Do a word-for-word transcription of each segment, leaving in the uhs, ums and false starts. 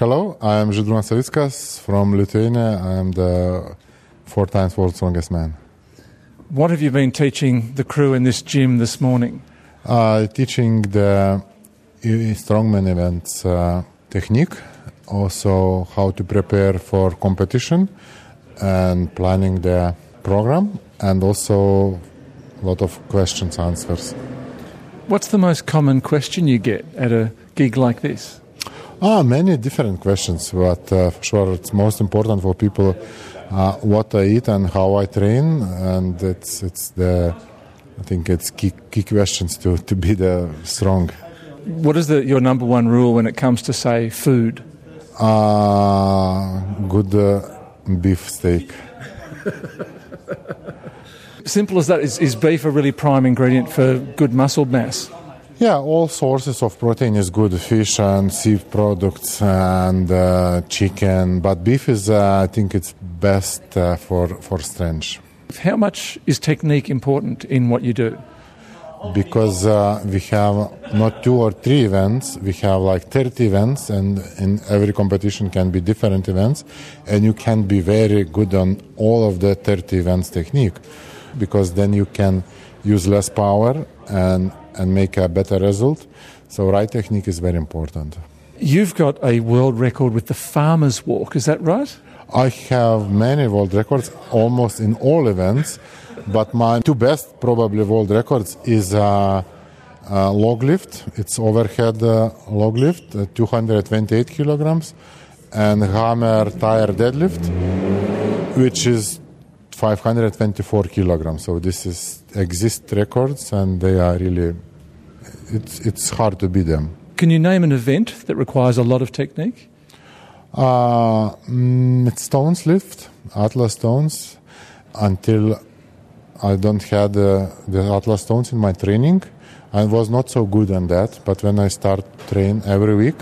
hello, I am Žydrūnas Savickas from Lithuania. I am the four times world's strongest man. What have you been teaching the crew in this gym this morning? Uh, teaching the strongman events uh, technique, also how to prepare for competition and planning the program, and also a lot of questions, answers. What's the most common question you get at a gig like this? Ah, many different questions, but uh, for sure it's most important for people uh, what I eat and how I train, and it's it's the I think it's key key questions to, to be the strong. What is the, your number one rule when it comes to, say, food? Uh, good uh, beef steak. Simple as that. Is, is beef a really prime ingredient for good muscle mass? Yeah, all sources of protein is good, fish and sea products and uh, chicken, but beef is, uh, I think it's best uh, for, for strength. How much is technique important in what you do? Because uh, we have not two or three events, we have like thirty events, and in every competition can be different events, and you can be very good on all of the thirty events technique, because then you can use less power and and make a better result. So right technique is very important. You've got a world record with the Farmer's Walk, is that right? I have many world records, almost in all events, but my two best probably world records is uh, uh, log lift. It's overhead uh, log lift, uh, two hundred twenty-eight kilograms, and hammer tire deadlift, which is five hundred twenty-four kilograms. So this is exist records, and they are really, it's it's hard to beat them. Can you name an event that requires a lot of technique? Uh, mm, it's stones lift, Atlas stones. Until I don't had uh, the Atlas stones in my training, I was not so good on that. But when I start train every week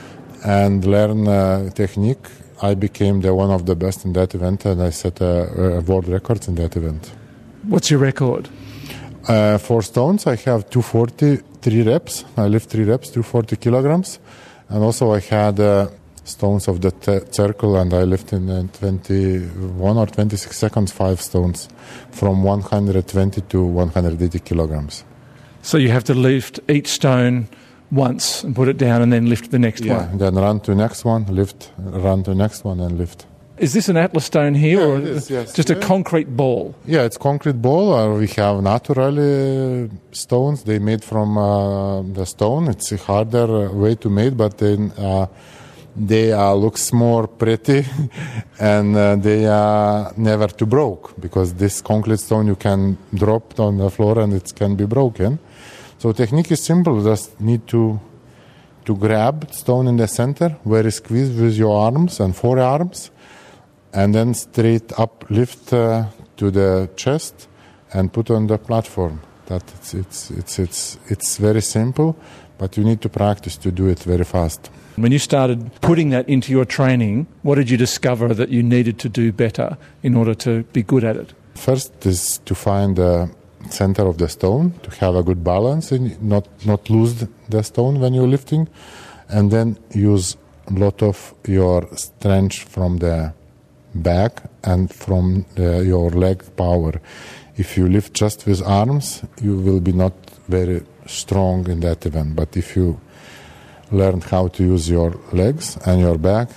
and learn uh, technique, I became the one of the best in that event, and I set a, a world records in that event. What's your record? Uh, for stones, I have two forty, three reps. I lift three reps, two forty kilograms. And also I had uh, stones of the t- circle, and I lift in uh, twenty-one or twenty-six seconds, five stones from one hundred twenty to one hundred eighty kilograms. So you have to lift each stone once and put it down and then lift the next yeah, one? Then run to next one, lift, run to next one and lift. Is this an Atlas stone here, Yeah, or it is, yes. just Yeah. a concrete ball? Yeah, it's concrete ball, or we have natural uh, stones. They made from uh, the stone. It's a harder way to make, but then uh, they uh, looks more pretty, and uh, they are never too broke, because this concrete stone you can drop on the floor and it can be broken. So technique is simple. Just need to to grab stone in the center, very squeeze with your arms and forearms, and then straight up lift uh, to the chest and put on the platform. That it's it's it's it's it's very simple, but you need to practice to do it very fast. When you started putting that into your training, what did you discover that you needed to do better in order to be good at it? First is to find the center of the stone, to have a good balance and not not lose the stone when you're lifting, and then use a lot of your strength from the back and from the, your leg power. If you lift just with arms, you will be not very strong in that event. But if you learn how to use your legs and your back,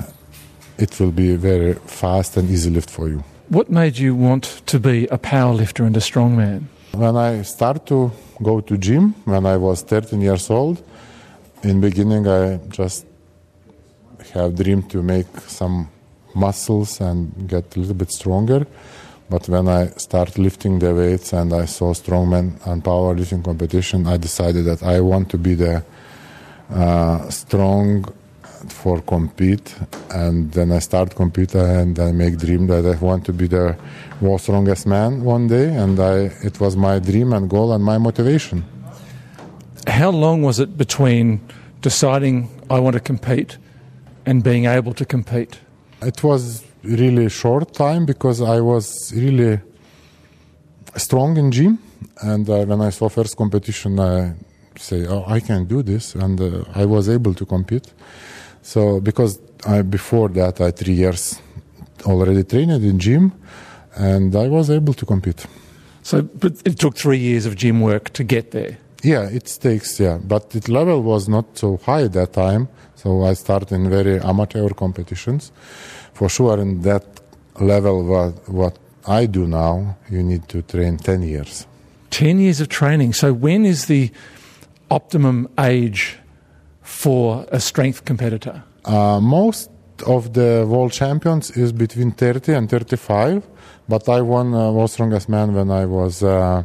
it will be very fast and easy lift for you. What made you want to be a power lifter and a strongman? When I started to go to gym, when I was thirteen years old, in beginning I just have dreamed to make some muscles and get a little bit stronger. But when I started lifting the weights and I saw strongman and powerlifting competition, I decided that I want to be the uh, strong for compete. And then I start compete and I make dream that I want to be the world's strongest man one day. And I, it was my dream and goal and my motivation. How long was it between deciding I want to compete and being able to compete? It was really short time, because I was really strong in gym, and uh, when I saw first competition, I say, oh, I can do this, and uh, I was able to compete. So because I before that I three years already trained in gym, and I was able to compete. So, but it took three years of gym work to get there. Yeah, it takes, yeah. But the level was not so high at that time. So I started in very amateur competitions. For sure, in that level, what, what I do now, you need to train ten years. ten years of training. So when is the optimum age for a strength competitor? Uh, most of the world champions is between thirty and thirty-five. But I won uh, World's Strongest Man when I was uh,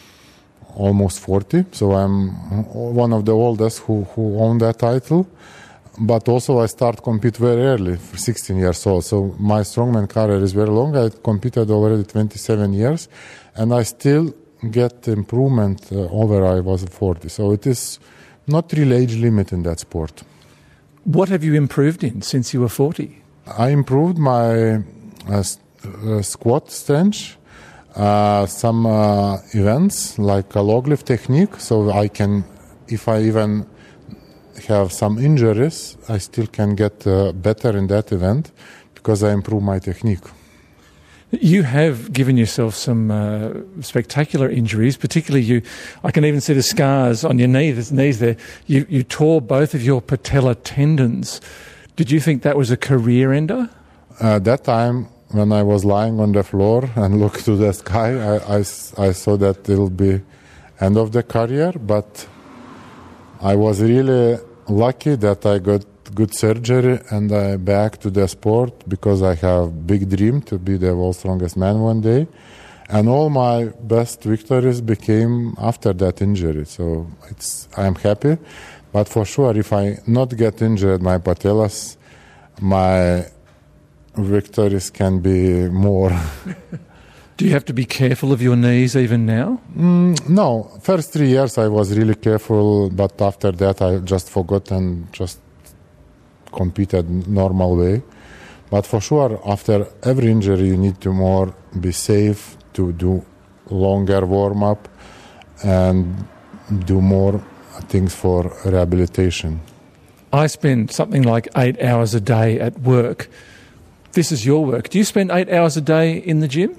almost forty. So I'm one of the oldest who, who own that title. But also I start compete very early, for sixteen years old. So my strongman career is very long. I competed already twenty-seven years. And I still get improvement uh, over I was forty. So it is not really age limit in that sport. What have you improved in since you were forty? I improved my uh, uh, squat strength, uh, some uh, events like a log lift technique, so I can, if I even have some injuries, I still can get uh, better in that event because I improve my technique. You have given yourself some uh, spectacular injuries, particularly you, I can even see the scars on your knee, the knees there. You, you tore both of your patella tendons. Did you think that was a career ender? At that time, when I was lying on the floor and looked to the sky, I, I, I saw that it will be end of the career, but I was really lucky that I got good surgery and I back to the sport because I have big dream to be the world's strongest man one day, and all my best victories became after that injury. So it's I'm happy, but for sure if I not get injured my patellas, my victories can be more. Do you have to be careful of your knees even now? Mm, no, first three years I was really careful, but after that I just forgot and just competed normal way. But for sure, after every injury, you need to more be safe, to do longer warm up, and do more things for rehabilitation. I spend something like eight hours a day at work. This is your work. Do you spend eight hours a day in the gym?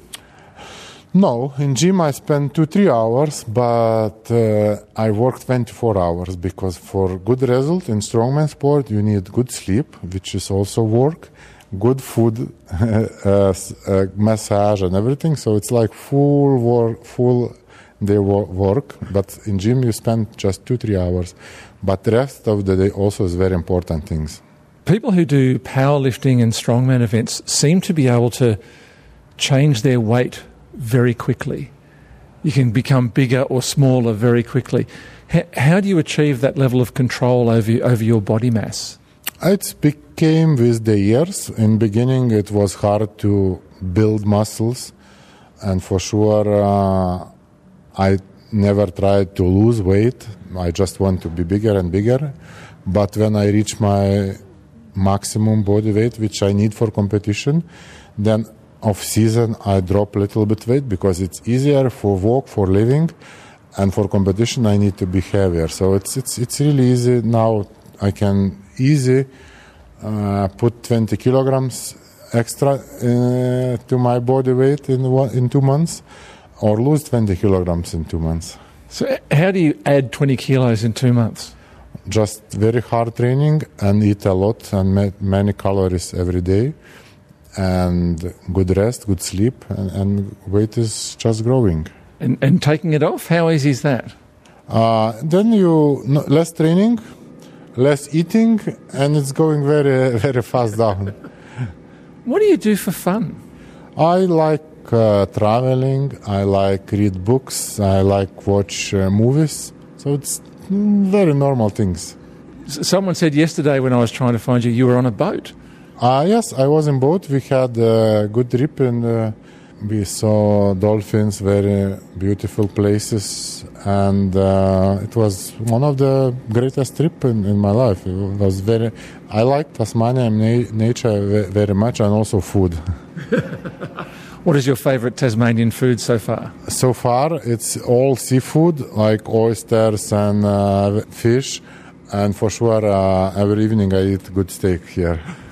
No, in gym I spend two, three hours, but uh, I work twenty-four hours because for good result in strongman sport you need good sleep, which is also work, good food, uh, uh, massage and everything. So it's like full work, full day work. But in gym you spend just two, three hours. But the rest of the day also is very important things. People who do powerlifting and strongman events seem to be able to change their weight very quickly. You can become bigger or smaller very quickly. H- how do you achieve that level of control over, over your body mass? It became with the years. In beginning it was hard to build muscles, and for sure uh, I never tried to lose weight. I just want to be bigger and bigger. But when I reach my maximum body weight, which I need for competition, then off season I drop a little bit weight because it's easier for walk, for living, and for competition I need to be heavier. So it's it's it's really easy now. I can easy uh, put twenty kilograms extra uh, to my body weight in one, in two months, or lose twenty kilograms in two months. So how do you add twenty kilos in two months? Just very hard training and eat a lot and ma- many calories every day. And good rest, good sleep, and, and weight is just growing. And, and taking it off, how easy is that? Uh, then you no, less training, less eating, and it's going very very fast down. What do you do for fun? I like uh, traveling. I like read books. I like watch uh, movies. So it's very normal things. S- someone said yesterday when I was trying to find you, you were on a boat. Uh, yes, I was in boat. We had a good trip and uh, we saw dolphins, very beautiful places, and uh, it was one of the greatest trips in, in my life. It was very. I like Tasmania and na- nature very much, and also food. What is your favourite Tasmanian food so far? So far, it's all seafood like oysters and uh, fish, and for sure, uh, every evening I eat good steak here.